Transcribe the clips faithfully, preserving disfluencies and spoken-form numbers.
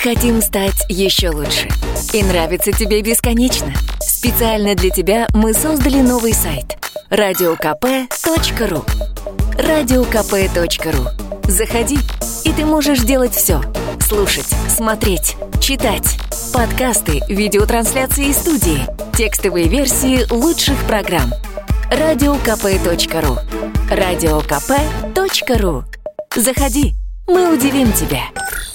Хотим стать еще лучше. И нравится тебе бесконечно. Специально для тебя мы создали новый сайт радио ка пэ точка ру. радио ка пэ точка ру. Заходи, и ты можешь делать все. Слушать, смотреть, читать. Подкасты, видеотрансляции из студии, текстовые версии лучших программ. радио ка пэ точка ру. радио ка пэ точка ру. Заходи, мы удивим тебя.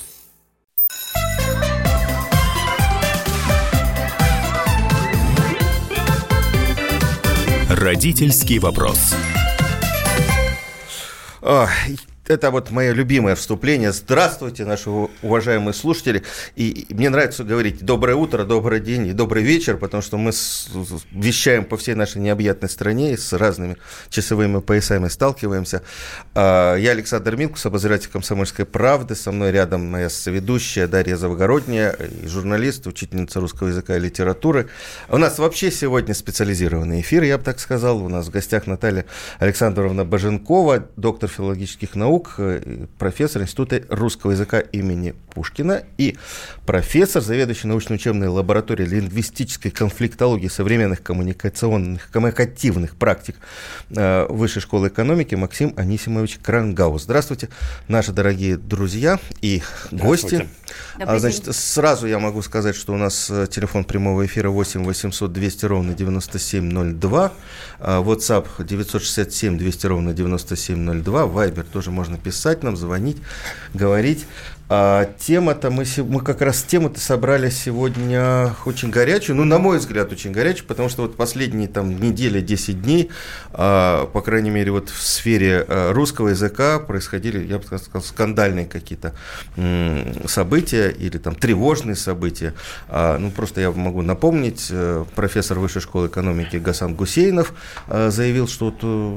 Родительский вопрос. О, это вот мое любимое вступление. Здравствуйте, наши уважаемые слушатели. И мне нравится говорить доброе утро, добрый день и добрый вечер, потому что мы вещаем по всей нашей необъятной стране и с разными часовыми поясами сталкиваемся. Я Александр Милкус, обозреватель «Комсомольской правды». Со мной рядом моя соведущая Дарья Завгородняя, журналист, учительница русского языка и литературы. У нас вообще сегодня специализированный эфир, я бы так сказал. У нас в гостях Наталья Александровна Боженкова, доктор филологических наук, профессор Института русского языка имени Пушкина и профессор, заведующий научно-учебной лабораторией лингвистической конфликтологии современных коммуникационных, коммуникативных практик Высшей школы экономики Максим Анисимович Крангаус. Здравствуйте, наши дорогие друзья и гости. А, значит, сразу я могу сказать, что у нас телефон прямого эфира восемь восемьсот двести ровно девяносто семь ноль два, WhatsApp девятьсот шестьдесят семь двести ровно девяносто семь ноль два, Viber тоже можно писать нам, звонить, говорить. А тема-то, мы, мы как раз тему-то собрали сегодня очень горячую, ну, на мой взгляд, очень горячую, потому что вот последние там недели, десять дней, а, по крайней мере, вот в сфере а, русского языка происходили, я бы сказал, скандальные какие-то м, события или там тревожные события. А, ну, просто я могу напомнить, профессор Высшей школы экономики Гасан Гусейнов а, заявил, что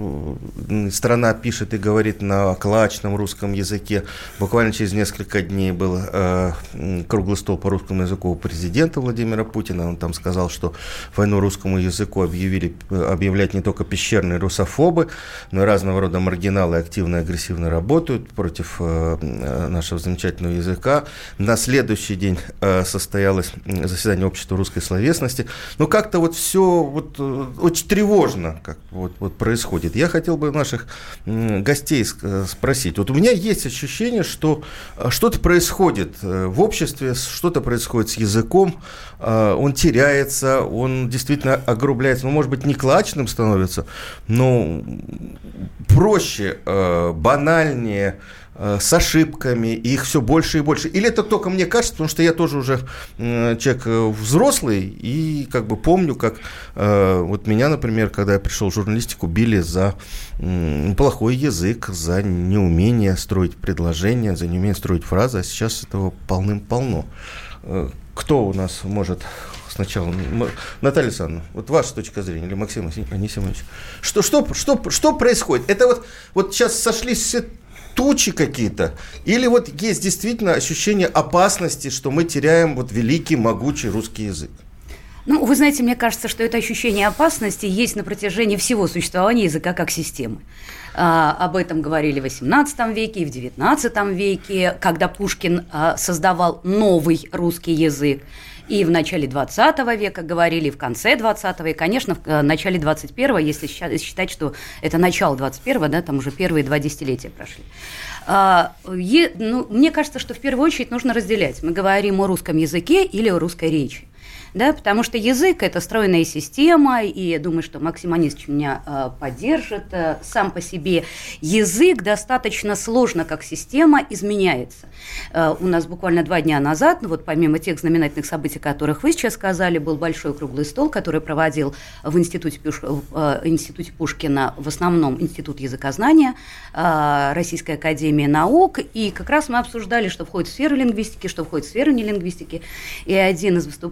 вот, страна пишет и говорит на клачном русском языке. Буквально через несколько дней был э, круглый стол по русскому языку у президента Владимира Путина. Он там сказал, что войну русскому языку объявили, объявлять не только пещерные русофобы, но и разного рода маргиналы активно и агрессивно работают против э, нашего замечательного языка. На следующий день э, состоялось заседание общества русской словесности. Но как-то вот все вот, очень тревожно как вот, вот происходит. Я хотел бы наших э, гостей спросить. Вот у меня есть ощущение, что что-то происходит в обществе, что-то происходит с языком, он теряется, он действительно огрубляется, ну, может быть, не клачным становится, но проще, банальнее, с ошибками, их все больше и больше. Или это только мне кажется, потому что я тоже уже человек взрослый, и как бы помню, как вот меня, например, когда я пришел в журналистику, били за плохой язык, за неумение строить предложения, за неумение строить фразы, а сейчас этого полным-полно. Кто у нас может... Сначала, Наталья Александровна, вот ваша точка зрения, или Максим Анисимович, что, что, что, что происходит? Это вот, вот сейчас сошлись все тучи какие-то, или вот есть действительно ощущение опасности, что мы теряем вот великий, могучий русский язык? Ну, вы знаете, мне кажется, что это ощущение опасности есть на протяжении всего существования языка как системы. А, об этом говорили в восемнадцатом веке и в девятнадцатом веке, когда Пушкин а, создавал новый русский язык. И в начале двадцатого века говорили, в конце двадцатого, и, конечно, в начале двадцать первого, если считать, что это начало двадцать первого, да, там уже первые два десятилетия прошли. А, е, ну, мне кажется, что в первую очередь нужно разделять. Мы говорим о русском языке или о русской речи. Да, потому что язык – это стройная система, и я думаю, что Максим Анисович меня э, поддержит. Э, сам по себе язык достаточно сложно, как система, изменяется. Э, у нас буквально два дня назад, ну, вот помимо тех знаменательных событий, о которых вы сейчас сказали, был большой круглый стол, который проводил в Институте, Пюш... э, Институте Пушкина, в основном Институт языкознания, э, Российская академия наук, и как раз мы обсуждали, что входит в сферу лингвистики, что входит в сферу нелингвистики, и один из выступающих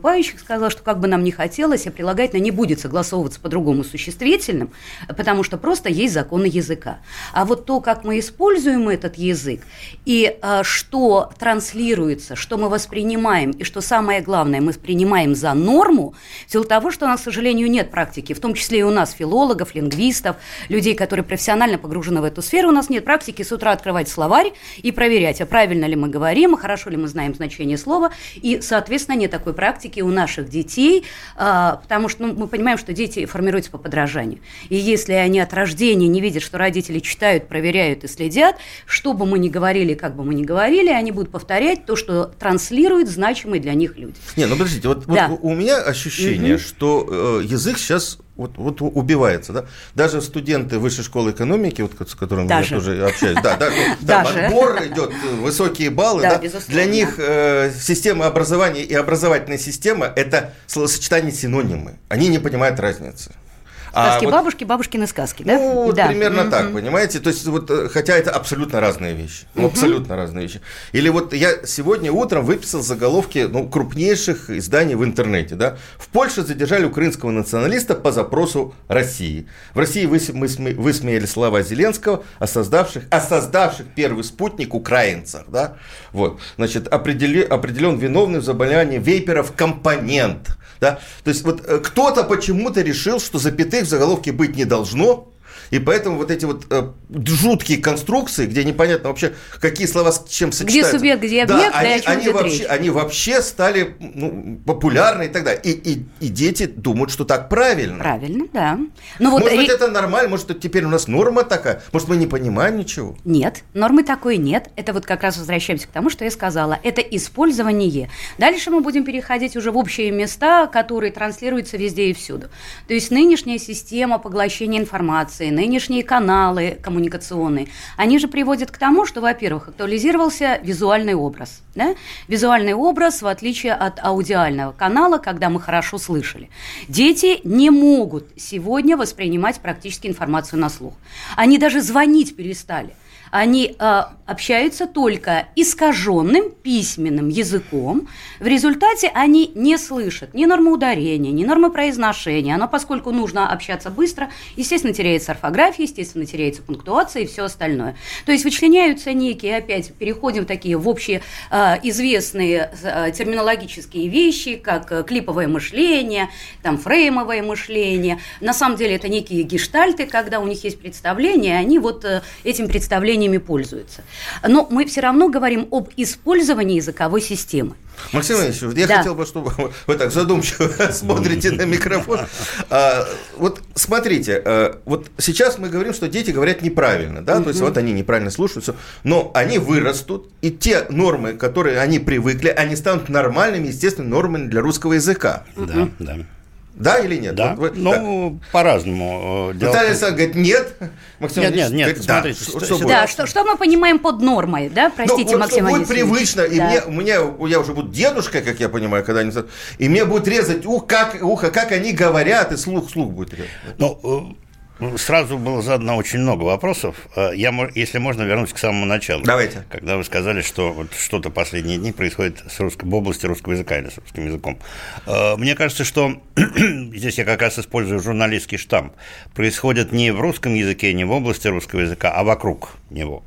сказала, что как бы нам ни хотелось, а прилагательное не будет согласовываться по-другому с существительным, потому что просто есть законы языка. А вот то, как мы используем этот язык, и а, что транслируется, что мы воспринимаем, и что самое главное, мы принимаем за норму, в силу того, что у нас, к сожалению, нет практики, в том числе и у нас филологов, лингвистов, людей, которые профессионально погружены в эту сферу, у нас нет практики с утра открывать словарь и проверять, а правильно ли мы говорим, а хорошо ли мы знаем значение слова, и, соответственно, нет такой практики у наших детей, потому что ну, мы понимаем, что дети формируются по подражанию. И если они от рождения не видят, что родители читают, проверяют и следят, что бы мы ни говорили, как бы мы ни говорили, они будут повторять то, что транслируют значимые для них люди. Не, ну подождите, вот, да. вот у меня ощущение, угу. что э, язык сейчас вот, вот убивается, да? Даже студенты высшей школы экономики, вот, с которыми даже. я тоже общаюсь, да, да, ну, там отбор идет, высокие баллы, да, да? Для них э, система образования и образовательная система – это словосочетание синонимы, они не понимают разницы. Сказки а бабушки, вот, бабушкины сказки, да? Ну, вот да. примерно mm-hmm. так, понимаете? То есть, вот, хотя это абсолютно разные вещи. Ну, mm-hmm. абсолютно разные вещи. Или вот я сегодня утром выписал заголовки ну, крупнейших изданий в интернете. Да? В Польше задержали украинского националиста по запросу России. В России высме- высмеяли слова Зеленского о создавших, о создавших первый спутник украинцах. Да? Вот. Значит, определи- определен виновный в заболевании вейперов компонент. Да? То есть, вот кто-то почему-то решил, что запятых в заголовке быть не должно, и поэтому вот эти вот э, жуткие конструкции, где непонятно вообще, какие слова с чем сочетаются. Где субъект, где объект, да, да, они, о чем они, идет вообще, речь. они вообще стали ну, популярны и так далее. И, и, и дети думают, что так правильно. Правильно, да. Но вот может ре... быть, это нормально, может, это теперь у нас норма такая, может, мы не понимаем ничего. Нет, нормы такой нет. Это вот как раз возвращаемся к тому, что я сказала. Это использование. Дальше мы будем переходить уже в общие места, которые транслируются везде и всюду. То есть нынешняя система поглощения информации, нынешние каналы коммуникационные, они же приводят к тому, что, во-первых, актуализировался визуальный образ. Да? Визуальный образ, в отличие от аудиального канала, когда мы хорошо слышали. Дети не могут сегодня воспринимать практически информацию на слух. Они даже звонить перестали. Они э, общаются только искаженным письменным языком. В результате они не слышат ни нормы ударения, ни нормы произношения. Но поскольку нужно общаться быстро, естественно, теряется орфография, естественно, теряется пунктуация и все остальное. То есть вычленяются некие, опять переходим в такие в общие э, известные э, терминологические вещи, как э, клиповое мышление, там, фреймовое мышление. На самом деле это некие гештальты, когда у них есть представления, они вот э, этим представлением пользуются. Но мы все равно говорим об использовании языковой системы. Максим Иванович, я да. хотел бы, чтобы вы так задумчиво смотрите на микрофон. А, вот смотрите, а, вот сейчас мы говорим, что дети говорят неправильно, да, то есть вот они неправильно слушаются, но они вырастут, и те нормы, которые они привыкли, они станут нормальными, естественно, нормами для русского языка. Да, да. Да или нет? Да, вот вы, ну, да. по-разному. Наталья Александровна говорит, нет. Максим нет, нет, нет, говорит, смотрите. Да, что, что, да, что, что мы понимаем под нормой, да? Простите, ну, Максим Иванович. Будет привычно, и да. мне, у меня, я уже буду дедушкой, как я понимаю, когда они... И мне будет резать ух, как, ухо, как они говорят, и слух, слух будет резать. Ну, сразу было задано очень много вопросов. Я, если можно, вернусь к самому началу. Давайте. Когда вы сказали, что вот что-то последние дни происходит с русско... в области русского языка или с русским языком. Мне кажется, что здесь я как раз использую журналистский штамп. Происходит не в русском языке, не в области русского языка, а вокруг него.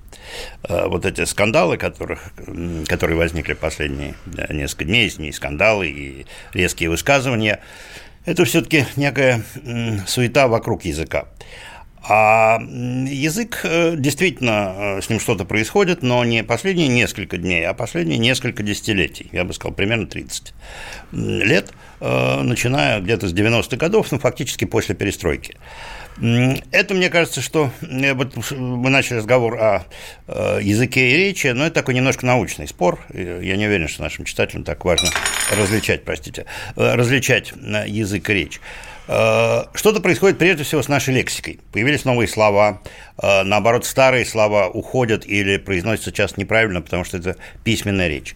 Вот эти скандалы, которых, которые возникли последние несколько дней, и скандалы, и резкие высказывания, это все-таки некая суета вокруг языка. А язык, действительно, с ним что-то происходит, но не последние несколько дней, а последние несколько десятилетий, я бы сказал, примерно тридцать лет, начиная где-то с девяностых годов, ну, фактически после перестройки. Это, мне кажется, что вот мы начали разговор о языке и речи, но это такой немножко научный спор. Я не уверен, что нашим читателям так важно различать, простите, различать язык и речь. Что-то происходит прежде всего с нашей лексикой. Появились новые слова, наоборот, старые слова уходят или произносятся часто неправильно, потому что это письменная речь.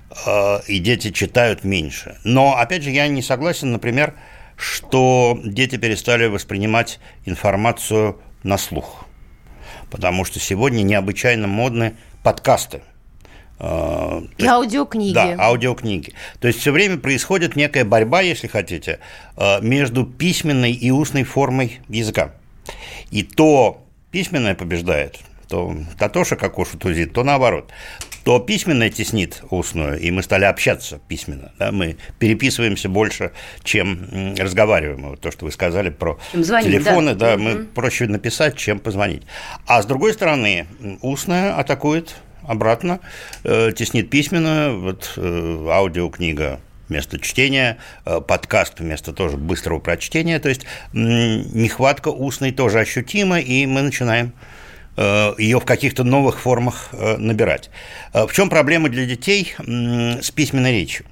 И дети читают меньше. Но, опять же, я не согласен, например, что дети перестали воспринимать информацию на слух, потому что сегодня необычайно модны подкасты. И аудиокниги. Да, аудиокниги. То есть все время происходит некая борьба, если хотите, между письменной и устной формой языка. И то письменное побеждает, то Татоша кокошу тузит, то наоборот. То письменное теснит устную, и мы стали общаться письменно. Да? Мы переписываемся больше, чем разговариваем. Вот то, что вы сказали про звонить, телефоны, да, да, угу. Мы проще написать, чем позвонить. А с другой стороны, устная атакует обратно, э, теснит письменную, вот э, аудиокнига вместо чтения, э, подкаст вместо тоже быстрого прочтения. То есть э, нехватка устной тоже ощутима, и мы начинаем ее в каких-то новых формах набирать. В чем проблема для детей с письменной речью?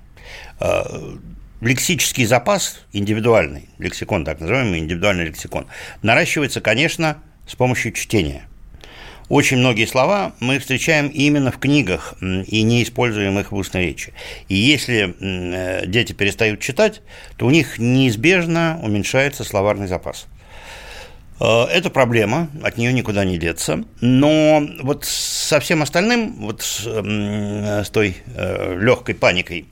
Лексический запас, индивидуальный лексикон, так называемый индивидуальный лексикон, наращивается, конечно, с помощью чтения. Очень многие слова мы встречаем именно в книгах и не используем их в устной речи. И если дети перестают читать, то у них неизбежно уменьшается словарный запас. Это проблема, от нее никуда не деться, но вот со всем остальным, вот с, с той легкой паникой,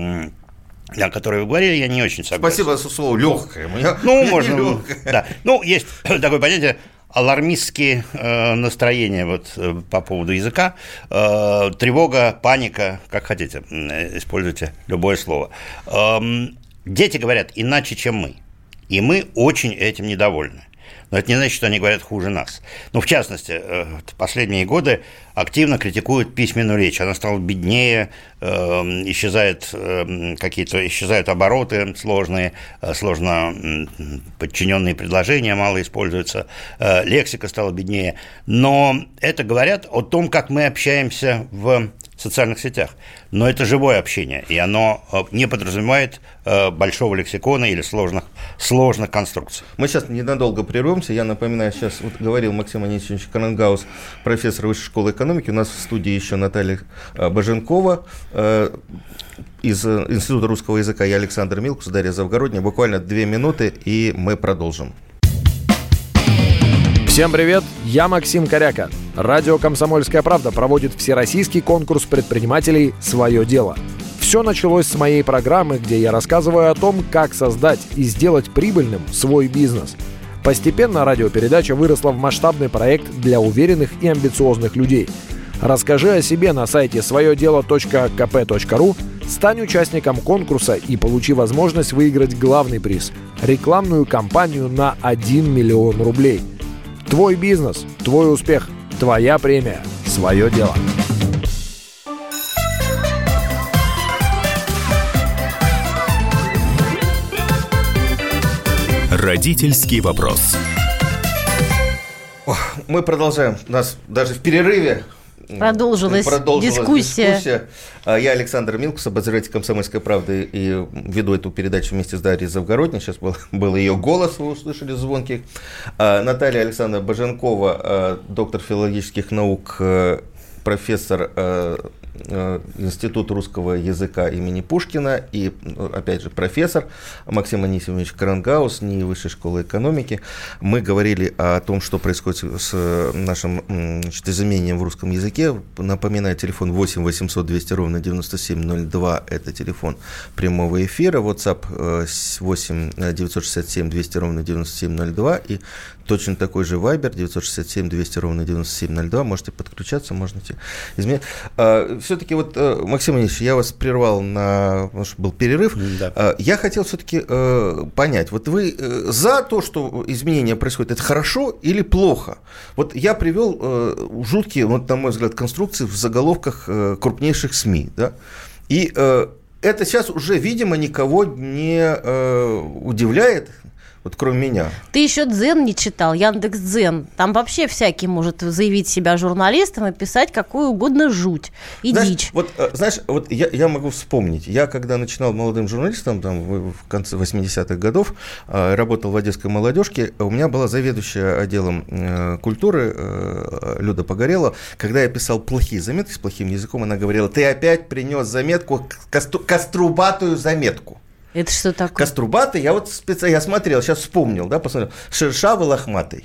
о которой вы говорили, я не очень согласен. Спасибо за слово «легкое». Ну, можно, да. Ну, есть такое понятие алармистские настроения вот, по поводу языка, тревога, паника, как хотите, используйте любое слово. Дети говорят иначе, чем мы, и мы очень этим недовольны. Но это не значит, что они говорят хуже нас. Ну, в частности, в последние годы активно критикуют письменную речь. Она стала беднее, исчезают какие-то, исчезают обороты сложные, сложно подчиненные предложения мало используются, лексика стала беднее. Но это говорят о том, как мы общаемся в социальных сетях. Но это живое общение, и оно не подразумевает большого лексикона или сложных, сложных конструкций. Мы сейчас ненадолго прервемся. Я напоминаю, сейчас вот говорил Максим Анисимович Крангаус, профессор Высшей школы экономики. У нас в студии еще Наталья Боженкова из Института русского языка, я Александр Милкус, Дарья Завгородняя. Буквально две минуты, и мы продолжим. Всем привет, я Максим Коряка. Радио «Комсомольская правда» проводит всероссийский конкурс предпринимателей «Свое дело». Все началось с моей программы, где я рассказываю о том, как создать и сделать прибыльным свой бизнес. Постепенно радиопередача выросла в масштабный проект для уверенных и амбициозных людей. Расскажи о себе на сайте свое дело точка ка пэ точка ру, стань участником конкурса и получи возможность выиграть главный приз – рекламную кампанию на один миллион рублей. Твой бизнес, твой успех, твоя премия, свое дело. Родительский вопрос. Мы продолжаем. У нас даже в перерыве Продолжилась, продолжилась дискуссия. дискуссия. Я Александр Милкус, обозреватель «Комсомольской правды», и веду эту передачу вместе с Дарьей Завгородней. Сейчас был, был ее голос, вы услышали звонкий. Наталья Александровна Боженкова, доктор филологических наук, профессор Института русского языка имени Пушкина и, опять же, профессор Максим Анисимович Крангаус, НИИ Высшей школы экономики. Мы говорили о том, что происходит с нашим, значит, изменением в русском языке. Напоминаю, телефон восемь восемьсот двести ровно девяносто семь ноль два, это телефон прямого эфира, WhatsApp восемь девятьсот шестьдесят семь двести ровно девяносто семь ноль два и точно такой же Viber девятьсот шестьдесят семь двести ровно девяносто семь ноль два, можете подключаться, можете изменять. Все-таки вот, Максим Ильич, я вас прервал, на, потому что был перерыв. Да. Я хотел все-таки э, понять, вот вы э, за то, что изменения происходят, это хорошо или плохо? Вот я привел э, жуткие, вот, на мой взгляд, конструкции в заголовках э, крупнейших СМИ, да? И э, это сейчас уже, видимо, никого не э, удивляет. Вот кроме меня. Ты еще Дзен не читал, Яндекс.Дзен. Там вообще всякий может заявить себя журналистом и писать какую угодно жуть и знаешь, дичь. Вот, знаешь, вот я, я могу вспомнить. Я, когда начинал молодым журналистом, там, в конце восьмидесятых годов, работал в Одесской молодежке, у меня была заведующая отделом культуры Люда Погорелова. Когда я писал плохие заметки с плохим языком, она говорила: ты опять принес заметку, кастру, каструбатую заметку. Это что такое? Каструбатый, я вот специально, я смотрел, сейчас вспомнил, да, посмотрел, шершавый, лохматый.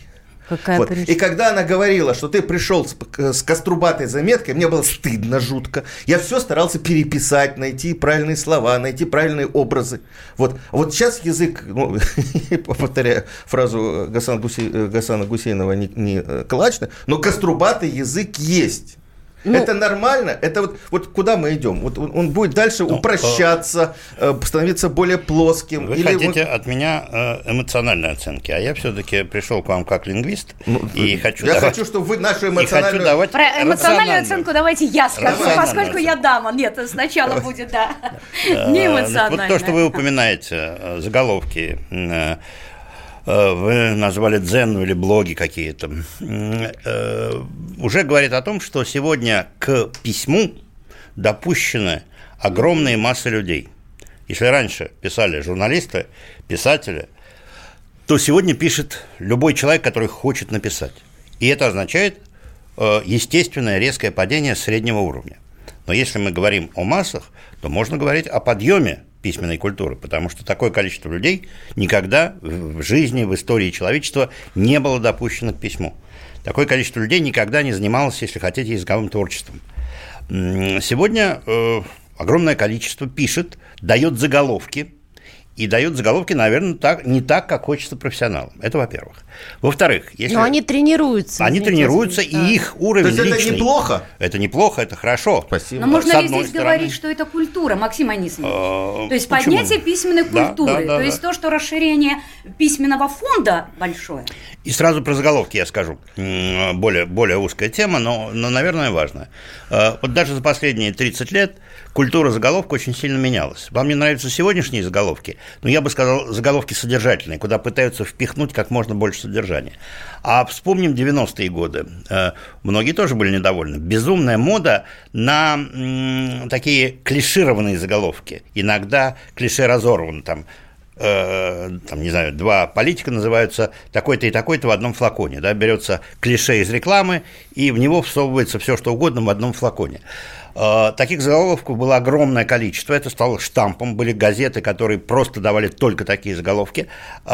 Какая вот. причина? И когда она говорила, что ты пришел с, с каструбатой заметкой, мне было стыдно жутко. Я все старался переписать, найти правильные слова, найти правильные образы. Вот, вот сейчас язык, ну, повторяю фразу Гасана, Гуси, Гасана Гусейнова, не, не калачный, но каструбатый язык есть. Ну, это нормально, это вот, вот куда мы идем? Вот он, он будет дальше ну, упрощаться, э, становиться более плоским. Вы или хотите мы... от меня эмоциональной оценки, а я все-таки пришел к вам как лингвист ну, и хочу Я давать... хочу, чтобы вы нашу эмоциональную... Про эмоциональную оценку давайте я скажу, поскольку я дама. Нет, сначала будет, да, не эмоциональная. Вот то, что вы упоминаете, заголовки... Вы назвали дзен или блоги какие-то, уже говорит о том, что сегодня к письму допущены огромные массы людей. Если раньше писали журналисты, писатели, то сегодня пишет любой человек, который хочет написать. И это означает естественное резкое падение среднего уровня. Но если мы говорим о массах, то можно говорить о подъеме письменной культуры, потому что такое количество людей никогда в жизни, в истории человечества не было допущено к письму. Такое количество людей никогда не занималось, если хотите, языковым творчеством. Сегодня э, огромное количество пишет, дает заголовки, и дают заголовки, наверное, так, не так, как хочется профессионалам. Это во-первых. Во-вторых, если... Но они тренируются. Они тренируются, и да. их уровень То есть личный... это неплохо? Это неплохо, это хорошо. Спасибо. Но можно С ли здесь стороны... говорить, что это культура, Максим Анисимович? А, то есть почему? поднятие письменной культуры, да, да, да, то есть да. то, что расширение письменного фонда большое. И сразу про заголовки я скажу. Более, более узкая тема, но, но, наверное, важная. Вот даже за последние тридцать лет культура заголовка очень сильно менялась. Вам не нравятся сегодняшние заголовки, но я бы сказал, заголовки содержательные, куда пытаются впихнуть как можно больше содержания. А вспомним девяностые годы. Многие тоже были недовольны. Безумная мода на м, такие клишированные заголовки. Иногда клише разорваны. Там, э, там, не знаю, два политика называются такой-то и такой-то в одном флаконе. Да? Берется клише из рекламы, и в него всовывается все, что угодно в одном флаконе. Таких заголовков было огромное количество, это стало штампом, были газеты, которые просто давали только такие заголовки,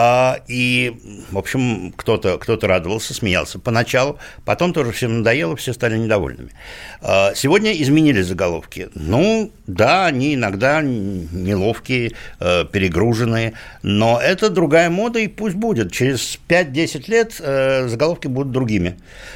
и, в общем, кто-то, кто-то радовался, смеялся поначалу, потом тоже всем надоело, все стали недовольными. Сегодня изменились заголовки, ну, да, они иногда неловкие, перегруженные, но это другая мода, и пусть будет, через пять-десять лет заголовки будут другими.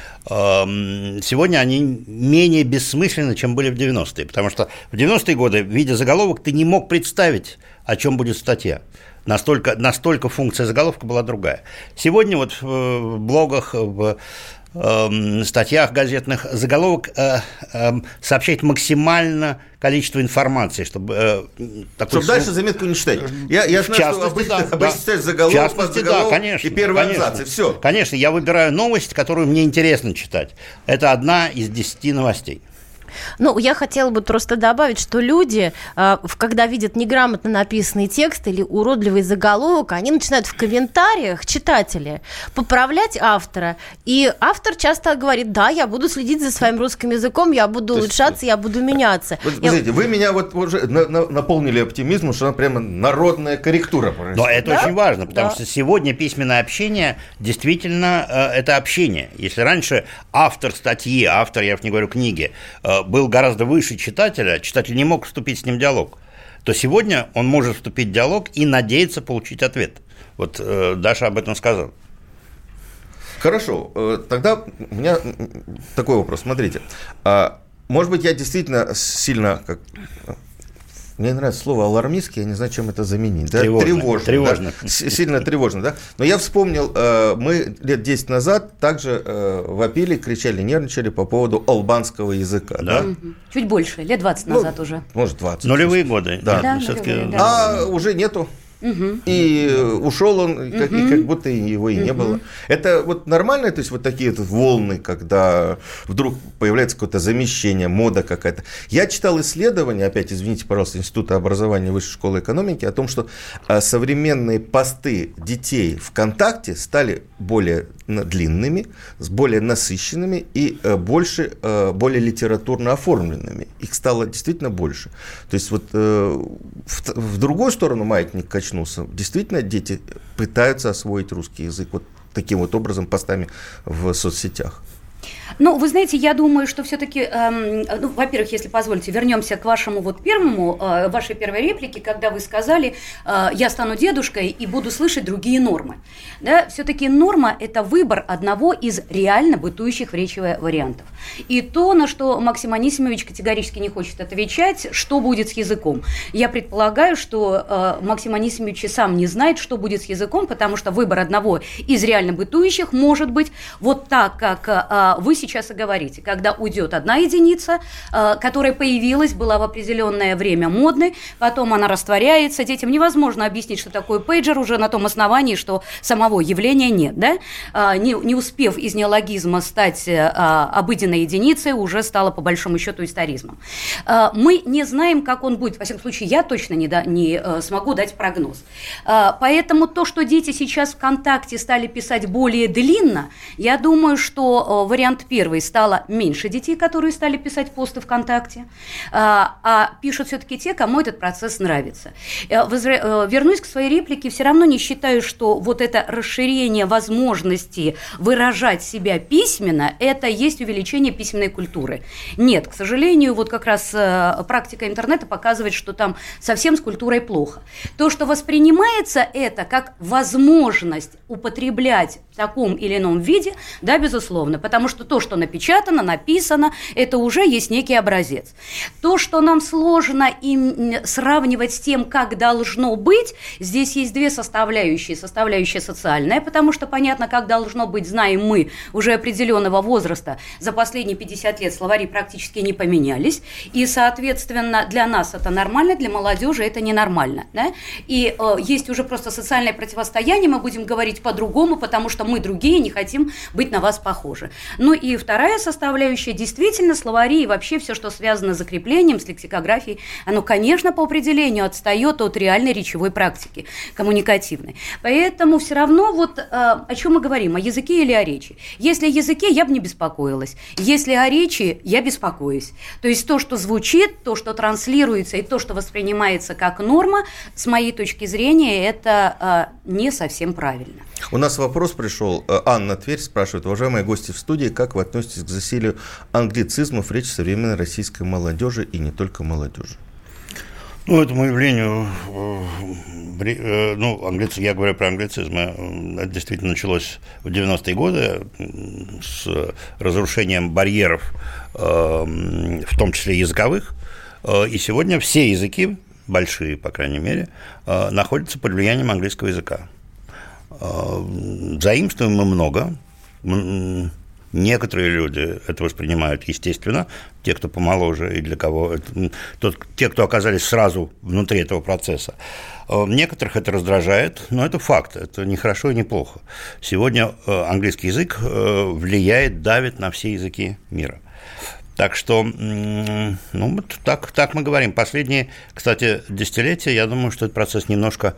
Сегодня они менее бессмысленны, чем были в девяностые, потому что в девяностые годы, видя заголовок, ты не мог представить, о чем будет статья. Настолько, настолько функция заголовка была другая. Сегодня вот в блогах, в статьях газетных заголовок э, э, сообщает максимально количество информации, чтобы... Э, такой чтобы дальше заметку не читать. Я, я знаю, что обычно, да, обычно читаешь заголовок, подзаголовок да, и первый абзац, и все. Конечно, я выбираю новость, которую мне интересно читать. Это одна из десяти новостей. Ну, я хотела бы просто добавить, что люди, когда видят неграмотно написанный текст или уродливый заголовок, они начинают в комментариях, читатели, поправлять автора. И автор часто говорит, да, я буду следить за своим русским языком, я буду То улучшаться, есть, я буду меняться. Вот, я... Смотрите, вы меня вот уже наполнили оптимизмом, что она прямо народная корректура. Но это да? очень важно, потому да. что сегодня письменное общение действительно это общение. Если раньше автор статьи, автор, я уж не говорю книги, был гораздо выше читателя, читатель не мог вступить с ним в диалог, то сегодня он может вступить в диалог и надеяться получить ответ. Вот э, Даша об этом сказала. Хорошо, тогда у меня такой вопрос. Смотрите, может быть, я действительно сильно... Как... Мне нравится слово алармистский, я не знаю, чем это заменить. Да? Тревожно. Тревожно. Тревожно. Да? Сильно тревожно, да? Но я вспомнил, мы лет десять назад также вопили, кричали, нервничали по поводу албанского языка. Да? Да? Чуть больше, лет двадцать назад ну, уже. Может, двадцать. Нулевые годы. Да. Да, все-таки... нулевые, да. А уже нету. Угу. И ушел он, как, угу. и как будто его и не угу. было. Это вот нормально, то есть вот такие вот волны, когда вдруг появляется какое-то замещение, мода какая-то. Я читал исследование, опять извините, пожалуйста, Института образования Высшей школы экономики, о том, что современные посты детей ВКонтакте стали более длинными, более насыщенными и больше, более литературно оформленными. Их стало действительно больше. То есть вот в, в другую сторону маятник качнулся. Действительно, дети пытаются освоить русский язык. Вот таким вот образом постами в соцсетях? Ну, вы знаете, я думаю, что все-таки, эм, ну, во-первых, если позволите, вернемся к вашему вот первому, э, вашей первой реплике, когда вы сказали, э, я стану дедушкой и буду слышать другие нормы. Да? Все-таки норма – это выбор одного из реально бытующих в речи вариантов. И то, на что Максим Анисимович категорически не хочет отвечать, что будет с языком. Я предполагаю, что э, Максим Анисимович сам не знает, что будет с языком, потому что выбор одного из реально бытующих может быть вот так, как э, вы сейчас и говорите, когда уйдет одна единица, э, которая появилась, была в определенное время модной, потом она растворяется, детям невозможно объяснить, что такое пейджер уже на том основании, что самого явления нет, да? э, не, не успев из неологизма стать э, обыденной единицей, уже стало по большому счету историзмом. Э, мы не знаем, как он будет, во всяком случае, я точно не, да, не э, смогу дать прогноз. Э, поэтому то, что дети сейчас ВКонтакте стали писать более длинно, я думаю, что э, вариант первый стало меньше детей, которые стали писать посты ВКонтакте, а, а пишут все-таки те, кому этот процесс нравится. Возра... Вернусь к своей реплике, все равно не считаю, что вот это расширение возможности выражать себя письменно, это есть увеличение письменной культуры. Нет, к сожалению, вот как раз практика интернета показывает, что там совсем с культурой плохо. То, что воспринимается это как возможность употреблять в таком или ином виде, да, безусловно, потому что то, что напечатано, написано, это уже есть некий образец. То, что нам сложно им сравнивать с тем, как должно быть, здесь есть две составляющие. Составляющая социальная, потому что понятно, как должно быть, знаем мы уже определенного возраста. За последние пятьдесят лет словари практически не поменялись, и, соответственно, для нас это нормально, для молодежи это ненормально. Да? И э, есть уже просто социальное противостояние, мы будем говорить по-другому, потому что мы другие, не хотим быть на вас похожи. Ну и вторая составляющая, действительно, словари и вообще все, что связано с закреплением, с лексикографией, оно, конечно, по определению отстает от реальной речевой практики, коммуникативной. Поэтому все равно вот э, о чем мы говорим, о языке или о речи. Если о языке, я бы не беспокоилась. Если о речи, я беспокоюсь. То есть то, что звучит, то, что транслируется и то, что воспринимается как норма, с моей точки зрения, это э, не совсем правильно. У нас вопрос пришел. Анна Тверь спрашивает: уважаемые гости в студии, как вы относитесь к засилию англицизмов в речи современной российской молодежи и не только молодежи? Ну, этому явлению, ну, англицизм, я говорю про англицизмы, это действительно началось в девяностые годы с разрушением барьеров, в том числе языковых, и сегодня все языки, большие, по крайней мере, находятся под влиянием английского языка. Заимствуем мы много. Некоторые люди это воспринимают естественно, те, кто помоложе, и для кого это, тот, те, кто оказались сразу внутри этого процесса. Некоторых это раздражает, но это факт, это не хорошо и не плохо. Сегодня английский язык влияет, давит на все языки мира. Так что, ну, вот так, так мы говорим. Последние, кстати, десятилетия, я думаю, что этот процесс немножко...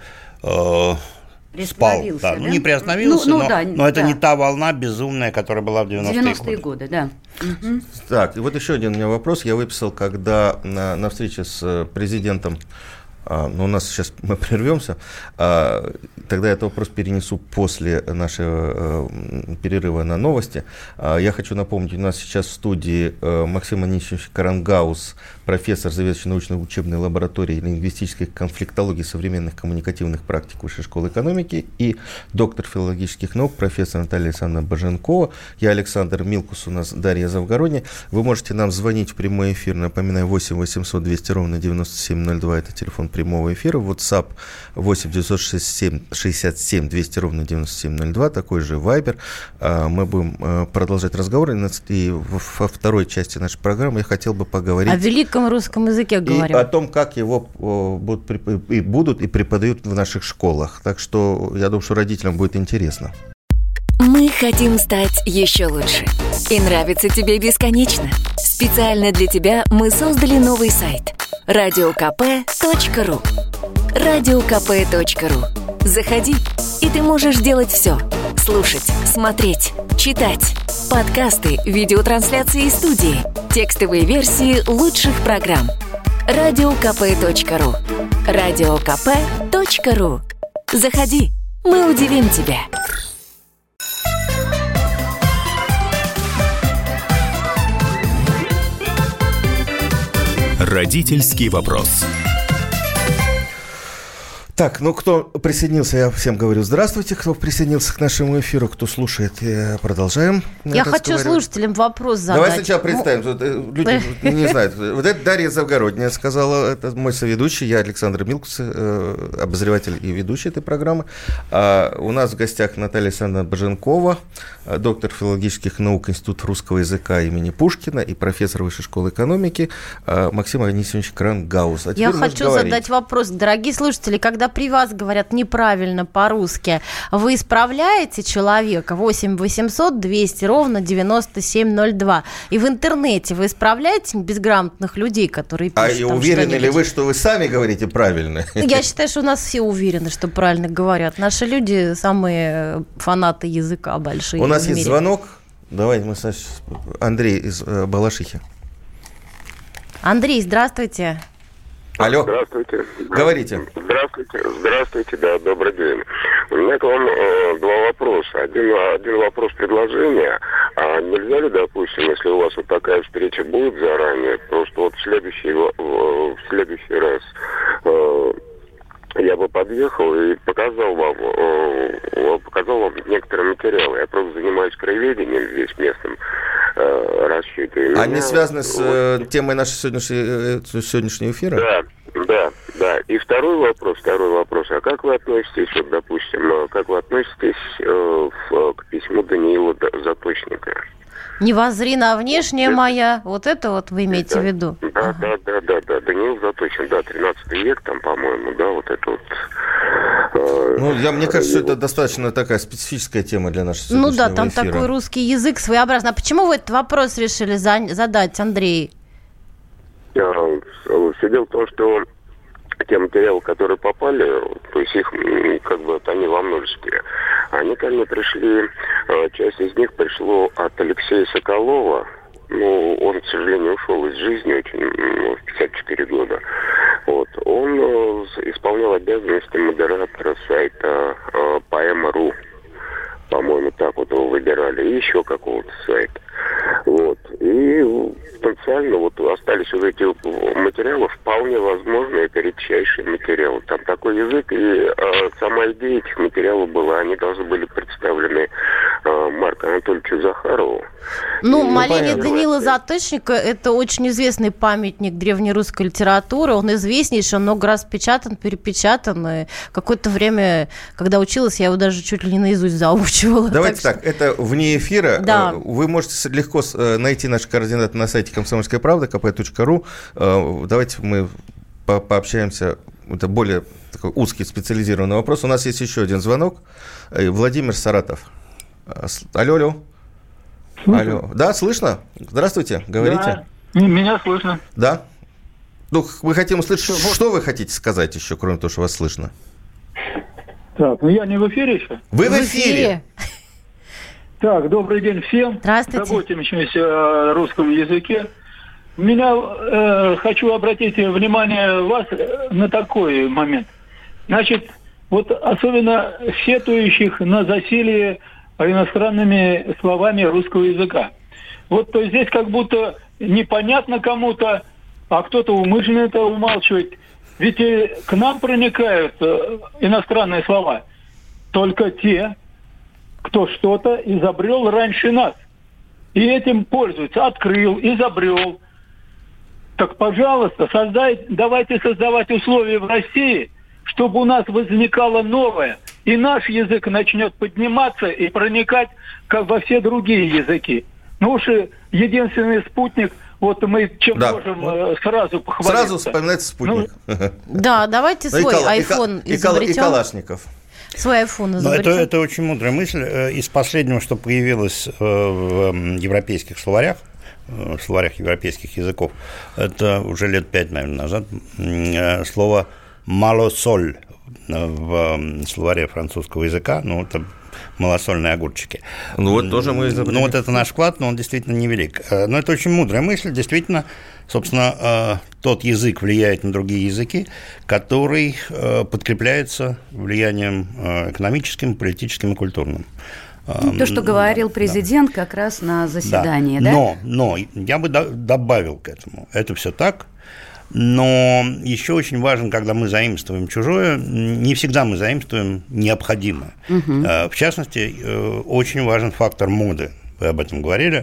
спал, да. Да? Ну, не приостановился, ну, ну, но, да, но это да. не та волна безумная, которая была в девяностые, девяностые годы. Да. Угу. Так, и вот еще один у меня вопрос. Я выписал, когда на, на встрече с президентом, а, ну, у нас сейчас мы прервемся, а, тогда я этот вопрос перенесу после нашего а, перерыва на новости. А, я хочу напомнить, у нас сейчас в студии а, Максим Анисимович Карангаус, профессор, заведующий научно-учебной лабораторией лингвистической конфликтологии современных коммуникативных практик Высшей школы экономики, и доктор филологических наук, профессор Наталья Александровна Боженкова. Я Александр Милкус, у нас Дарья Завгородняя. Вы можете нам звонить в прямой эфир, напоминаю, восемь восемьсот двести ровно девяносто семь ноль два, это телефон прямого эфира. WhatsApp восемь девятьсот шестьдесят семь двести ровно девяносто семь ноль два, такой же Viber. Мы будем продолжать разговор. И во второй части нашей программы я хотел бы поговорить о великом русском языке, говорим. И о том, как его будут и, будут, и преподают в наших школах. Так что я думаю, что родителям будет интересно. Мы хотим стать еще лучше. И нравится тебе бесконечно. Специально для тебя мы создали новый сайт радио ка пэ точка ру. радио ка пэ точка ру. Заходи, и ты можешь делать все. Слушать, смотреть, читать. Подкасты, видеотрансляции из студии. Текстовые версии лучших программ. радио ка пэ точка ру. радио ка пэ точка ру. Заходи, мы удивим тебя. Родительский вопрос. Так, ну кто присоединился, я всем говорю здравствуйте, кто присоединился к нашему эфиру, кто слушает, продолжаем. Я хочу слушателям вопрос задать. Давай сначала представим, ну... люди не знают. Вот это Дарья Завгородняя сказала, это мой соведущий, я Александр Милкус, обозреватель и ведущий этой программы. А у нас в гостях Наталья Александровна Боженкова, доктор филологических наук, Институт русского языка имени Пушкина и профессор Высшей школы экономики Максим Анисимович Крангаус. А я хочу задать вопрос, дорогие слушатели, когда при вас говорят неправильно по-русски, вы исправляете человека? восемь восемьсот двести ровно девяносто семь ноль два. И в интернете вы исправляете безграмотных людей, которые пишут? А и уверены ли вы, что вы сами говорите правильно? Я считаю, что у нас все уверены, что правильно говорят. Наши люди самые фанаты языка большие. У нас есть звонок. Давайте мы сейчас... Андрей из Балашихи. Андрей, здравствуйте. Алло. Здравствуйте. Говорите. Здравствуйте. Здравствуйте, да, добрый день. У меня к вам э, два вопроса. Один, один вопрос предложения. А нельзя ли, допустим, если у вас вот такая встреча будет заранее, просто вот в следующий, в, в следующий раз э, я бы подъехал и показал вам, э, показал вам некоторые материалы. Я просто занимаюсь краеведением здесь местным. Расчеты. Они связаны с э, темой нашего сегодняшнего, э, сегодняшнего эфира? Да, да, да. И второй вопрос, второй вопрос. А как вы относитесь, вот, допустим, как вы относитесь э, в, к письму Даниила Заточника? Не воззри на внешнее моя. Вот это вот вы имеете да, в виду? Да, ага. да, да, да, да. Даниил Заточин, да, тринадцатый век там, по-моему, да, вот это вот. Э, ну, я, мне кажется, что это достаточно такая специфическая тема для нашего сегодняшнего эфира. Ну да, там эфира. Такой русский язык своеобразный. А почему вы этот вопрос решили за- задать, Андрей? Все дело в том, что те материалы, которые попали, то есть их, как бы, вот они во множестве, они ко мне пришли, часть из них пришло от Алексея Соколова. Ну, он, к сожалению, ушел из жизни очень, ну, в пятьдесят четыре года. Вот. Он э, исполнял обязанности модератора сайта э, поэма точка ру. По-моему, так вот его выбирали. И еще какого-то сайта. Вот. И потенциально вот остались вот эти материалы, вполне возможно, это редчайшие материалы. Там такой язык, и э, сама идея этих материалов была, они должны были представлены э, Марку Анатольевичу Захарову. Ну, и, моление ну, Даниила Заточника – это очень известный памятник древнерусской литературы. Он известнейший, он много раз печатан, перепечатан. И какое-то время, когда училась, я его даже чуть ли не наизусть заучивала. Давайте так, так что... это вне эфира. Да. Вы можете легко найти наши координаты на сайте «Комсомольская правда» ка пэ точка ру. Давайте мы по- пообщаемся. Это более такой узкий специализированный вопрос. У нас есть еще один звонок. Владимир, Саратов. Алло, алло. Слышно? Алло. Да, слышно? Здравствуйте, говорите. Да, меня слышно. Да? Ну, мы хотим услышать, что, что вы хотите сказать еще, кроме того, что вас слышно? Так, ну я не в эфире еще? Вы в эфире? В эфире. Так, добрый день всем. Здравствуйте. Заботимся о русском языке. Меня, э, хочу обратить внимание вас на такой момент. Значит, вот особенно сетующих на засилие иностранными словами русского языка. Вот то здесь как будто непонятно кому-то, а кто-то умышленно это умалчивает. Ведь и к нам проникают иностранные слова только те, кто что-то изобрел раньше нас. И этим пользуется, открыл, изобрел. Так, пожалуйста, создай, давайте создавать условия в России, чтобы у нас возникало новое, и наш язык начнет подниматься и проникать, как во все другие языки. Ну уж единственный спутник, вот мы чем да. можем вот. сразу похвалиться. Сразу вспоминается спутник. Ну, да, давайте свой ну, iPhone и, изобретем. И Калашников. Свой iPhone изобретем. Это, это очень мудрая мысль. Из последнего, что появилось в европейских словарях, в словарях европейских языков, это уже лет пять, наверное, назад, слово «малосоль» в словаре французского языка, ну, это малосольные огурчики. Ну, вот тоже мы изобрели. Ну, вот это наш вклад, но он действительно невелик. Но это очень мудрая мысль. Действительно, собственно, тот язык влияет на другие языки, который подкрепляется влиянием экономическим, политическим и культурным. То, что говорил президент да. как раз на заседании, да? да? Но, но я бы добавил к этому. Это все так. Но еще очень важно, когда мы заимствуем чужое, не всегда мы заимствуем необходимое. Угу. В частности, очень важен фактор моды. Вы об этом говорили.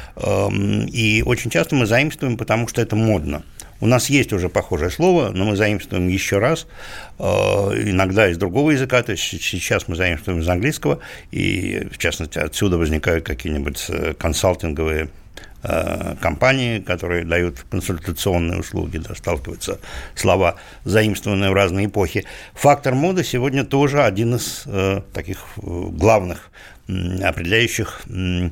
И очень часто мы заимствуем, потому что это модно. У нас есть уже похожее слово, но мы заимствуем еще раз, иногда из другого языка, то есть сейчас мы заимствуем из английского, и, в частности, отсюда возникают какие-нибудь консалтинговые компании, которые дают консультационные услуги, да, сталкиваются слова, заимствованные в разные эпохи. Фактор моды сегодня тоже один из э, таких главных определяющих э,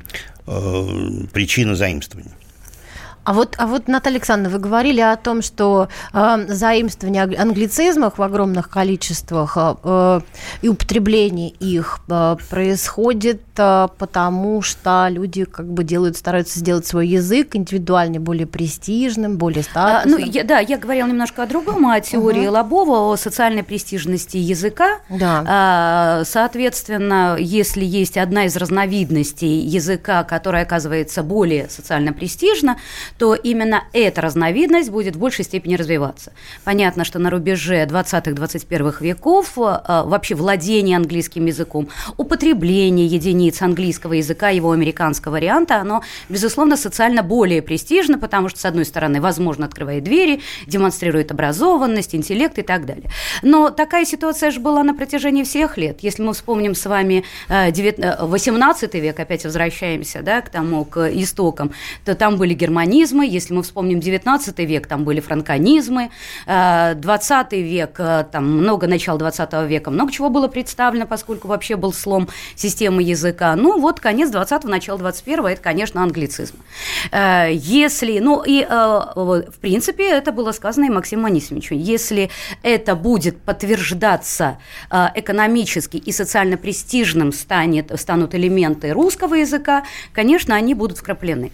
причин заимствования. А вот, а вот, Наталья Александровна, вы говорили о том, что э, заимствование англицизмов в огромных количествах э, и употребление их э, происходит э, потому, что люди как бы делают, стараются сделать свой язык индивидуальный, более престижным, более статусным. А, ну, я, да, я говорила немножко о другом, о теории uh-huh. Лобова, о социальной престижности языка. Да. А, соответственно, если есть одна из разновидностей языка, которая оказывается более социально престижна, то именно эта разновидность будет в большей степени развиваться. Понятно, что на рубеже двадцатых-двадцать первых веков вообще владение английским языком, употребление единиц английского языка, его американского варианта, оно, безусловно, социально более престижно, потому что, с одной стороны, возможно, открывает двери, демонстрирует образованность, интеллект и так далее. Но такая ситуация же была на протяжении всех лет. Если мы вспомним с вами восемнадцатый век, опять возвращаемся, да, к тому, к истокам, то там были германизмы. Если мы вспомним девятнадцатый век, там были франконизмы, двадцатый век, там много начала двадцатого века, много чего было представлено, поскольку вообще был слом системы языка. Ну, вот конец двадцатого, начало двадцать первого, это, конечно, англицизм. Если, ну, и, в принципе, это было сказано и Максимом Анисимовичем, если это будет подтверждаться экономически и социально престижным станет, станут элементы русского языка, конечно, они будут вкраплены.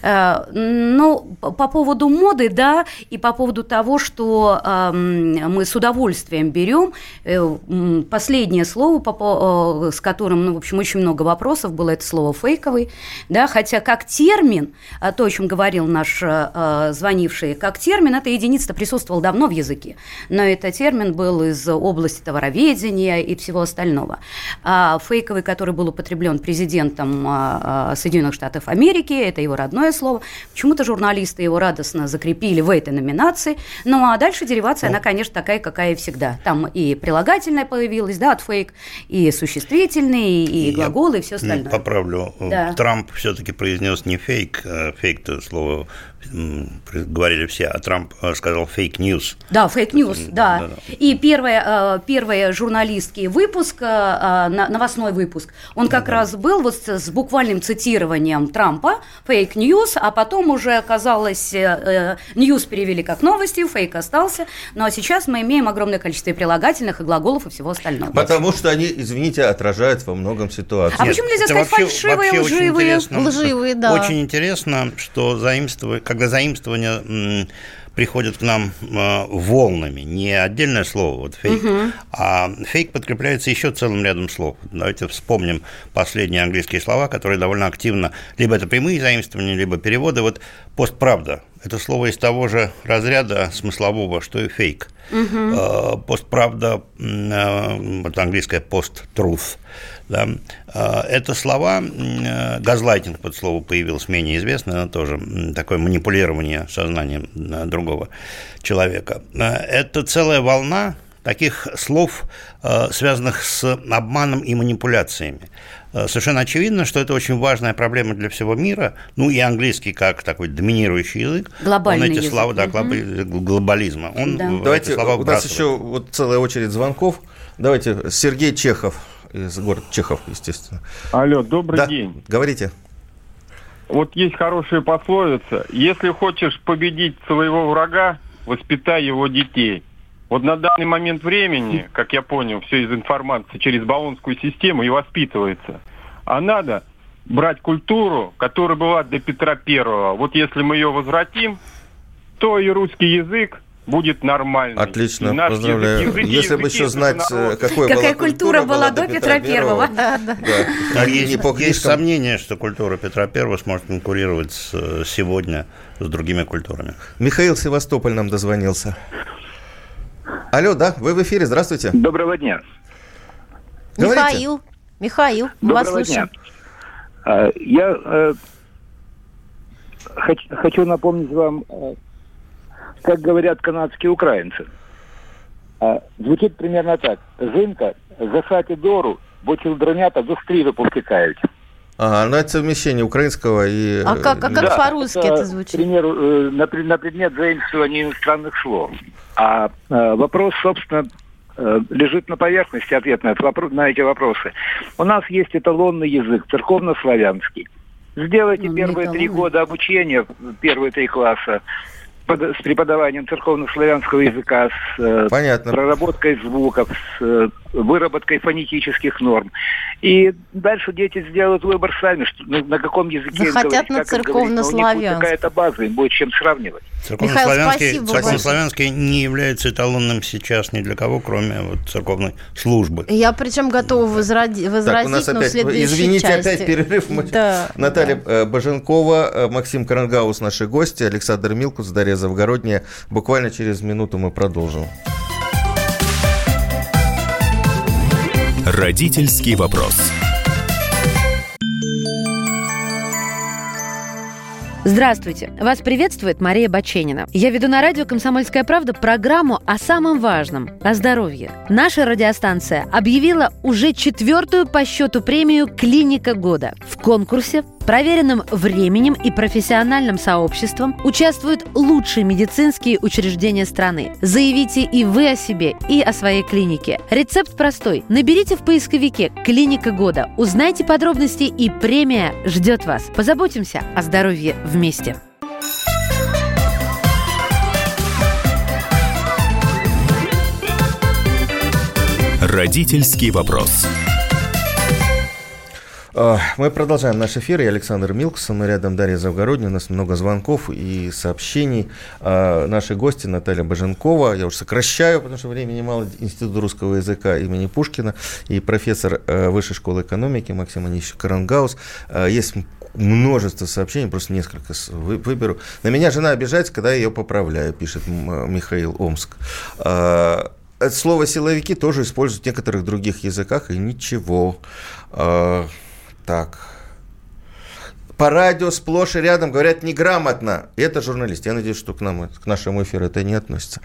Но по поводу моды, да, и по поводу того, что э, мы с удовольствием берем, э, последнее слово, по, э, с которым, ну, в общем, очень много вопросов было, это слово «фейковый», да, хотя как термин, э, то, о чем говорил наш э, звонивший, как термин, эта единица присутствовала давно в языке, но это термин был из области товароведения и всего остального. А фейковый, который был употреблен президентом э, Соединенных Штатов Америки, это его родное слово, почему-то журналисты его радостно закрепили в этой номинации. Ну, а дальше деривация, она, конечно, такая, какая и всегда. Там и прилагательное появилось, да, от фейк, и существительные, и глаголы, и все остальное. Поправлю. Да. Трамп все-таки произнес не фейк, фейк – это слово говорили все, а Трамп сказал фейк-ньюс. Да, фейк-ньюс, да. да, да. И первый, первый журналистский выпуск, новостной выпуск, он как да, раз да. был вот с буквальным цитированием Трампа, фейк-ньюс, а потом уже оказалось, ньюс перевели как новости, фейк остался, ну а сейчас мы имеем огромное количество и прилагательных, и глаголов, и всего остального. Потому что они, извините, отражают во многом ситуацию. А Нет, почему нельзя сказать вообще, фальшивые, вообще лживые? Лживые, да. Очень интересно, что заимствование, когда заимствование м, приходит к нам э, волнами, не отдельное слово, вот фейк, угу. а фейк подкрепляется еще целым рядом слов. Давайте вспомним последние английские слова, которые довольно активно, либо это прямые заимствования, либо переводы. Вот постправда – это слово из того же разряда смыслового, что и фейк. Угу. Постправда, вот английское post-truth, да, это слова, газлайтинг под слово появилось, менее известное, но тоже такое манипулирование сознанием другого человека. Это целая волна таких слов, связанных с обманом и манипуляциями. Совершенно очевидно, что это очень важная проблема для всего мира. Ну и английский как такой доминирующий язык. Глобальный он эти язык. слова, да, глобализма. Он да. Давайте, слова у нас еще вот целая очередь звонков. Давайте, Сергей Чехов, из города Чехов, естественно. Алло, добрый да, день. Говорите. Вот есть хорошая пословица: если хочешь победить своего врага, воспитай его детей. Вот на данный момент времени, как я понял, все из информации через Болонскую систему и воспитывается. А надо брать культуру, которая была до Петра Первого. Вот если мы ее возвратим, то и русский язык будет нормальной. Отлично, поздравляю. Язык, языки, Если бы еще знать, какой какая была культура была до Петра Первого. Да, да. Да. Есть, есть сомнение, что культура Петра Первого сможет конкурировать с, сегодня с другими культурами. Михаил Севастополь нам дозвонился. Алло, да, вы в эфире, здравствуйте. Доброго дня. Говорите. Михаил, Михаил, мы вас слушаем. Дня. Я э, хочу, хочу напомнить вам, э, как говорят канадские украинцы. Э, звучит примерно так. Жінка за хати дору, бо чоловічата до стріви повтікають. Ага, ну это совмещение украинского и... А как, а как да, по-русски это, это звучит? К примеру, на, на предмет заимствования иностранных слов. А э, вопрос, собственно, э, лежит на поверхности, ответ на, это, на эти вопросы. У нас есть эталонный язык, церковно-славянский. Сделайте ну, первые три года обучения, первые три класса, под, с преподаванием церковно-славянского языка, с э, проработкой звуков, с э, выработкой фонетических норм. И дальше дети сделают выбор сами, что, на, на каком языке захотят им говорить, на церковно-славянский. У них будет какая-то база, им будет чем сравнивать. Церковно-славянский, церковно-славянский не является эталонным сейчас ни для кого, кроме вот церковной службы. Я причем готова возради, возразить, так, у нас но опять, в следующей извините, части. Опять перерыв. Да, Наталья да. Боженкова, Максим Крангаус, наши гости, Александр Милкус, Дарья Завгородняя. Буквально через минуту мы продолжим. Родительский вопрос. Здравствуйте! Вас приветствует Мария Баченина. Я веду на радио «Комсомольская правда» программу о самом важном – о здоровье. Наша радиостанция объявила уже четвертую по счету премию «Клиника года». В конкурсе, проверенном временем и профессиональным сообществом, участвуют лучшие медицинские учреждения страны. Заявите и вы о себе, и о своей клинике. Рецепт простой. Наберите в поисковике «Клиника года», узнайте подробности, и премия ждет вас. Позаботимся о здоровье в вместе. Родительский вопрос. Мы продолжаем наш эфир. Я Александр Милкус, со мной рядом Дарья Завгородняя. У нас много звонков и сообщений. Наши гости Наталья Боженкова, я уже сокращаю, потому что времени мало, Институт русского языка имени Пушкина, и профессор Высшей школы экономики Максим Анисович Крангаус. Есть множество сообщений, просто несколько выберу. На меня жена обижается, когда я ее поправляю, пишет Михаил, Омск. Это слово «силовики» тоже используют в некоторых других языках, и ничего. Так. По радио сплошь и рядом говорят неграмотно. И это журналист. Я надеюсь, что к нам, к нашему эфиру это не относится.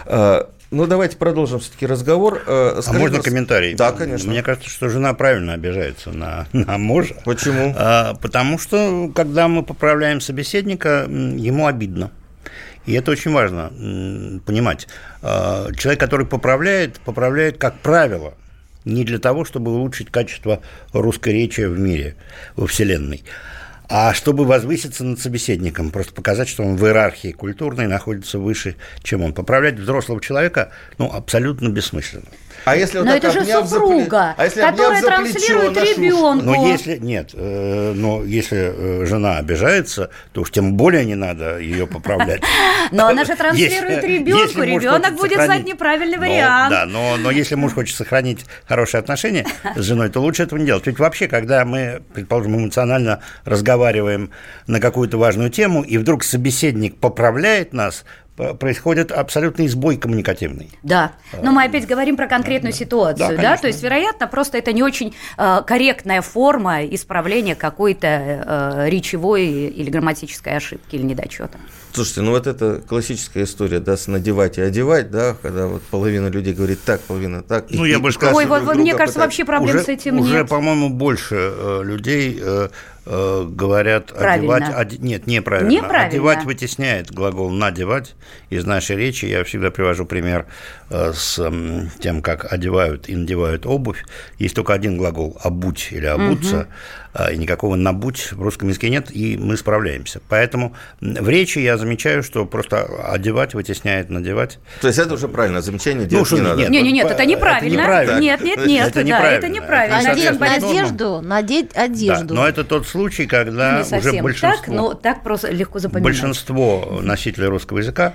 Ну, давайте продолжим все-таки разговор. Скажите, а можно комментарий? Да, конечно. Мне кажется, что жена правильно обижается на, на мужа. Почему? А, потому что, когда мы поправляем собеседника, ему обидно. И это очень важно понимать. Человек, который поправляет, поправляет, как правило, не для того, чтобы улучшить качество русской речи в мире, во Вселенной, а чтобы возвыситься над собеседником, просто показать, что он в иерархии культурной находится выше, чем он. Поправлять взрослого человека, ну, абсолютно бессмысленно. А если вот но так, это же супруга, а если которая транслирует ребенку. Но если нет, э, но если жена обижается, то уж тем более не надо ее поправлять. Но она же транслирует ребенку, ребенок будет знать неправильный вариант. Да, но но если муж хочет сохранить хорошие отношения с женой, то лучше этого не делать. Ведь вообще, когда мы, предположим, эмоционально разговариваем на какую-то важную тему, и вдруг собеседник поправляет нас, происходит абсолютный сбой коммуникативный. Да, но мы опять говорим про конкретную да. ситуацию, да, да? То есть, вероятно, просто это не очень э, корректная форма исправления какой-то э, речевой или грамматической ошибки или недочета. Слушайте, ну вот это классическая история, да, с надевать и одевать, да, когда вот половина людей говорит так, половина так. Ну, и, я и, бы сказал, ой, вот, вот мне кажется, вообще проблем уже, с этим уже, нет. Уже, по-моему, больше э, людей э, э, говорят правильно. одевать. Оде... Нет, неправильно. неправильно. Одевать вытесняет глагол надевать. Из нашей речи я всегда привожу пример э, с э, тем, как одевают и надевают обувь. Есть только один глагол обуть или обуться. Угу. И никакого «набуть» в русском языке нет, и мы справляемся. Поэтому в речи я замечаю, что просто одевать вытесняет надевать. То есть это уже правильно, замечание делать ну, не надо. Нет, нет, нет, это неправильно. Это неправильно. Нет, нет, нет, это да, неправильно. Это неправильно. Надеть надежду, надеть одежду. Да, но это тот случай, когда ну, не уже большинство, так, но так просто легко запоминать. Большинство носителей русского языка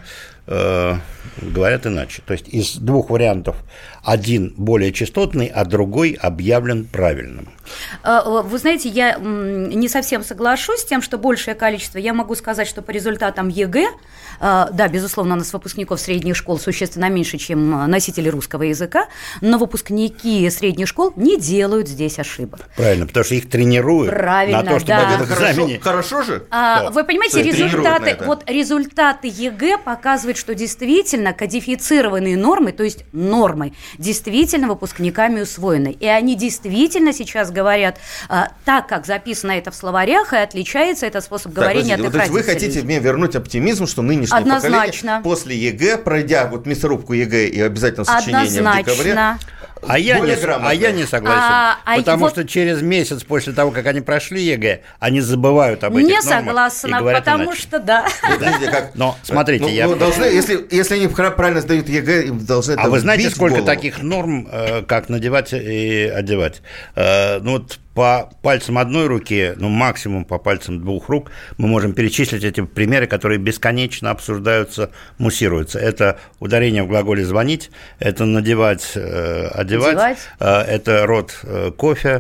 э, говорят иначе. То есть из двух вариантов один более частотный, а другой объявлен правильным. Вы знаете, я не совсем соглашусь с тем, что большее количество. Я могу сказать, что по результатам ЕГЭ, да, безусловно, у нас выпускников средних школ существенно меньше, чем носители русского языка, но выпускники средних школ не делают здесь ошибок. Правильно, потому что их тренируют Правильно, на то, чтобы да. в экзамене... Хорошо, хорошо же? А, вы понимаете, результаты, вот результаты ЕГЭ показывают, что действительно кодифицированные нормы, то есть нормы, действительно выпускниками усвоены. И они действительно сейчас говорят а, так, как записано это в словарях, и отличается этот способ так, говорения от их вот, родителей. Вы хотите мне вернуть оптимизм, что нынешнее Однозначно. поколение после ЕГЭ, пройдя вот мясорубку ЕГЭ и обязательно сочинение в декабре... А я, не, а я не согласен, а, потому а что вот через месяц после того, как они прошли ЕГЭ, они забывают об этих не нормах согласна, и говорят потому иначе. что да. Но смотрите, ну, я... ну, должны, если, если они правильно сдают ЕГЭ, им должны это А вы знаете, вбить сколько в голову? таких норм, как надевать и одевать? Ну вот по пальцам одной руки, ну максимум по пальцам двух рук мы можем перечислить эти примеры, которые бесконечно обсуждаются, муссируются. Это ударение в глаголе «звонить», это надевать, одевать, одевать. Это род кофе,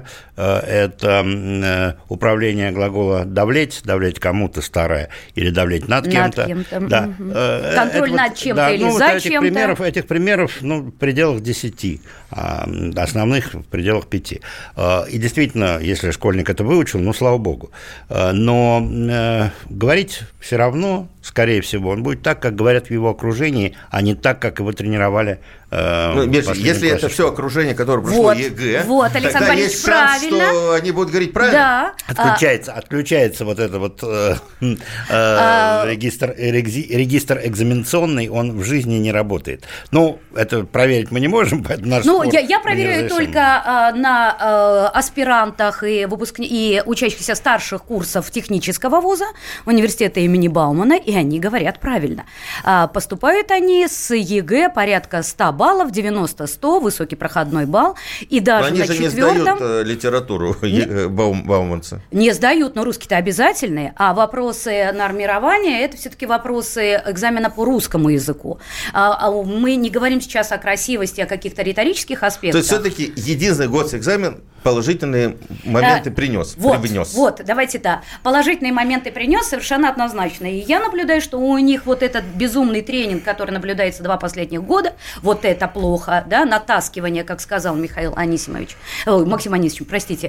это управление глагола «давлеть», давлеть кому-то старое или давлеть над кем-то. Над кем-то. Да. Угу. Контроль это над вот, чем-то да, или ну, за вот этих чем-то. Примеров, этих примеров ну, в пределах десяти, а основных в пределах пяти. И действительно, если школьник это выучил, ну, слава богу. Но э, говорить все равно, скорее всего, он будет так, как говорят в его окружении, а не так, как его тренировали. Э, ну, Миша, если это все окружение, которое прошло вот, ЕГЭ, вот, Александр тогда Борисович, есть шанс, правильно. что они будут говорить правильно. Да. Отключается, а... отключается вот это вот э, э, а... регистр, регистр экзаменационный, он в жизни не работает. Ну, это проверить мы не можем, поэтому наш Ну, спор я, я проверяю только а, на а, аспирантах и, выпускни... и учащихся старших курсов технического вуза, университета имени Баумана, и они говорят правильно. А, поступают они с ЕГЭ порядка ста баллов, девяносто-сто, высокий проходной балл, и даже но они на же четвертом... не сдают э, литературу не... Баум, бауманцы. Не сдают, но русские-то обязательные, а вопросы нормирования – это все-таки вопросы экзамена по русскому языку. А, а мы не говорим сейчас о красивости, о каких-то риторических аспектах. То есть все-таки единственный госэкзамен положительные моменты а, принес, вот, привнес. Вот, давайте да. Положительные моменты принес совершенно однозначно. И я наблюдаю, что у них вот этот безумный тренинг, который наблюдается два последних года, вот это плохо, да, натаскивание, как сказал Михаил Анисимович, ой, Максим Анисимович, простите,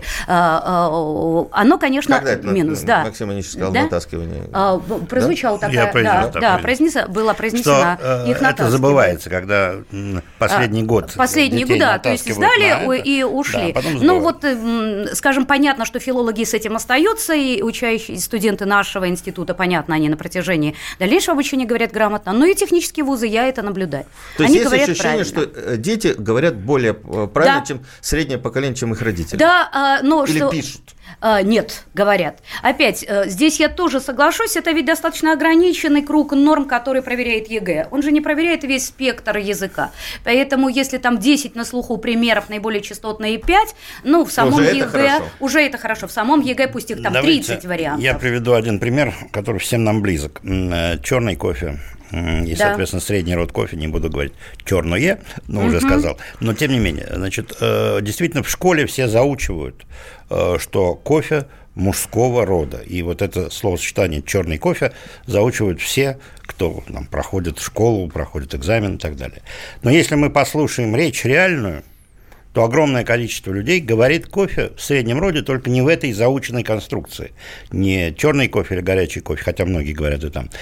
оно, конечно, Когда это минус, на, да. Максим Анисимович сказал да? натаскивание? А, прозвучала да? такая, да, да, да произнеса, была произнесена что, их натаскивание. Это забывается, когда последний а, год Последний год, да, то есть сдали и ушли. Да, ну вот, скажем, понятно, что филологи с этим остаются, и учащие студенты нашего института, понятно, они на протяжении дальнейшего обучения говорят грамотно, но и технические вузы, я это наблюдаю. То они есть есть говорят ощущение, правильно. что дети говорят более правильно, да. чем среднее поколение, чем их родители? Да, но Или что... пишут? Нет, говорят. Опять, здесь я тоже соглашусь, это ведь достаточно ограниченный круг норм, который проверяет ЕГЭ. Он же не проверяет весь спектр языка. Поэтому, если там десять на слуху примеров, наиболее частотные пять, ну, в самом уже ЕГЭ это уже это хорошо. В самом ЕГЭ пусть их там Давайте тридцать вариантов. Я приведу один пример, который всем нам близок. Черный кофе. И, да. соответственно, средний род кофе, не буду говорить черное, но уже угу. сказал. Но, тем не менее, значит, действительно, в школе все заучивают, что кофе мужского рода. И вот это словосочетание «черный кофе» заучивают все, кто там, проходит школу, проходит экзамен и так далее. Но если мы послушаем речь реальную, то огромное количество людей говорит кофе в среднем роде, только не в этой заученной конструкции. Не черный кофе или горячий кофе, хотя многие говорят и там.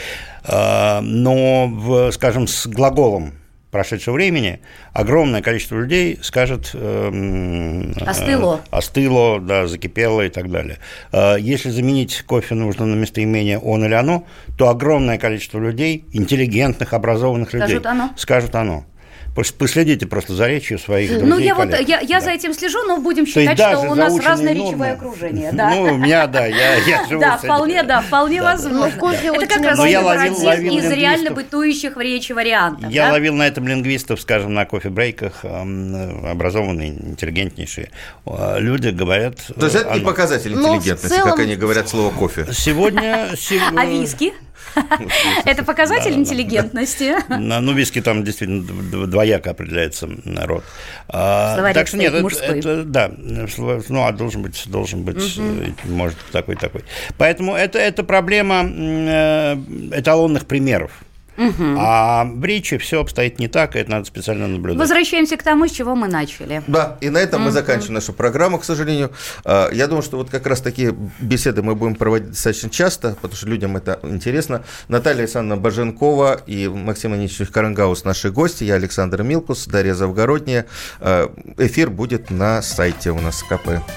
Но, в, скажем, с глаголом прошедшего времени огромное количество людей скажет э, остыло, э, остыло, да, закипело и так далее. Э, если заменить кофе нужно на местоимение он или оно, то огромное количество людей, интеллигентных, образованных скажут людей, оно. скажут оно. Последите просто за речью своих друзей. Ну, я коллег. вот я, я да. за этим слежу, но будем считать, что у нас разное нормы, речевое окружение. Да. Ну, у меня, да, я, я живу да, с этим. вполне, да, вполне да, возможно. Да. Кофе это как раз корпоратив из реально бытующих в речи вариантов. Я да? ловил на этом лингвистов, скажем, на кофе-брейках, образованные, интеллигентнейшие люди говорят... То есть это не показатель интеллигентности, целом... как они говорят слово кофе. Сегодня... А виски? Это показатель интеллигентности. На нубийске там действительно двояко определяется род. Так что нет, это да, ну а должен быть, должен быть, может такой-такой. Поэтому это проблема эталонных примеров. Угу. А в речи все обстоит не так, и это надо специально наблюдать. Возвращаемся к тому, с чего мы начали. Да, и на этом угу. мы заканчиваем нашу программу, к сожалению. Я думаю, что вот как раз такие беседы мы будем проводить достаточно часто, потому что людям это интересно. Наталья Александровна Боженкова и Максим Аничевич Карангаус наши гости. Я Александр Милкус, Дарья Завгородняя. Эфир будет на сайте у нас ка пэ.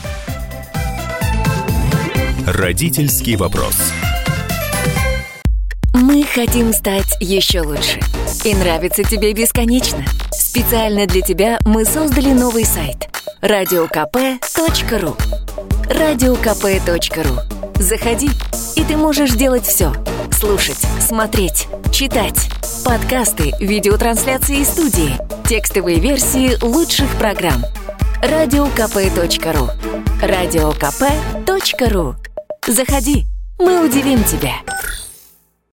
Родительский вопрос. Мы хотим стать еще лучше. И нравится тебе бесконечно. Специально для тебя мы создали новый сайт радио ка пэ точка ру. радио ка пэ точка ру. Заходи, и ты можешь делать все. Слушать, смотреть, читать. Подкасты, видеотрансляции из студии, текстовые версии лучших программ. радио ка пэ точка ру. радио ка пэ точка ру. Заходи, мы удивим тебя.